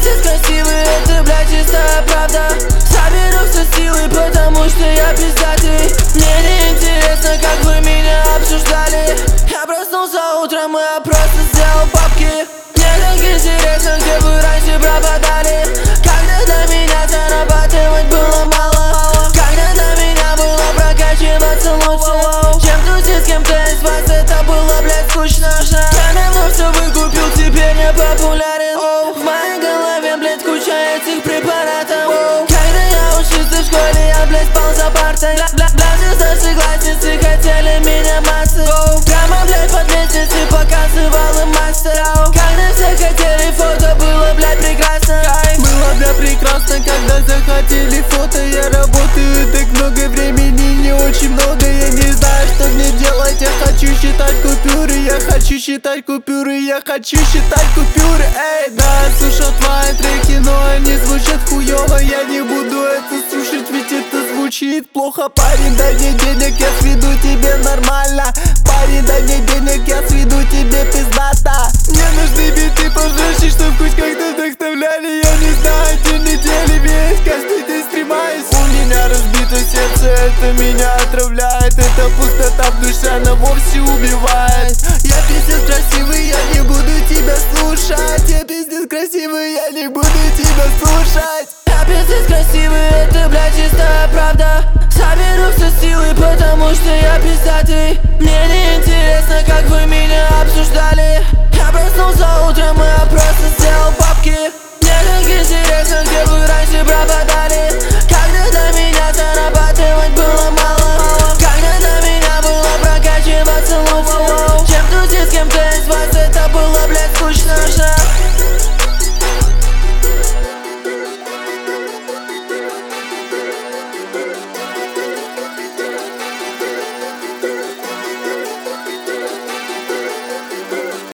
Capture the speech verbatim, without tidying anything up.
пиздец красивый, это, блядь, чистая правда. Соберу все силы, потому что я пиздатый. Мне не интересно, как вы меня обсуждали. Я проснулся утром, и я просто сделал бабки. Мне так интересно, где вы раньше пропадали. Когда до меня зарабатывать было мало. Когда до меня было прокачиваться лучше, чем тусить с кем-то из вас, это было, блядь, скучно. Я давно все выкупил, теперь не популярен. В моей голове, блядь, куча этих препаратов. Когда я учился в школе, я, блядь, спал за партой. Даже старшеклассницы хотели меня массы. Прямо, блядь, под лестницей показывал им мастеров. Когда все хотели фото, было, блядь, прекрасно. Было, бля, прекрасно, когда захотели фото. Я работаю так много времени, не очень много. Я не знаю, что мне делать. Я хочу считать купюры, я хочу считать купюры, я хочу считать купюры. Эй, да, слушал твои треки, но они звучат хуёво. Я не буду это слушать, ведь это звучит плохо. Парень, дай мне денег, я сведу тебе нормально. Парень, дай мне денег, я сведу тебе пиздата. Мне нужны биты пожестче, чтоб хоть как-то вдохновляли. Я не знаю, день недели весь, каждый день стремаюсь. У меня разбито сердце, это меня отравляет. Это пустота в душе, она вовсе убивает. Я пиздец красивый, я не буду тебя слушать. Я пиздец красивый, я не буду тебя слушать. Я пиздец красивый, это, блядь, чистая правда. Соберу все силы, потому что я пиздатый. Мне не интересно, как вы меня обсуждали. Я проснулся утром, и я просто сделал бабки. Мне так интересно, где вы раньше пропадали.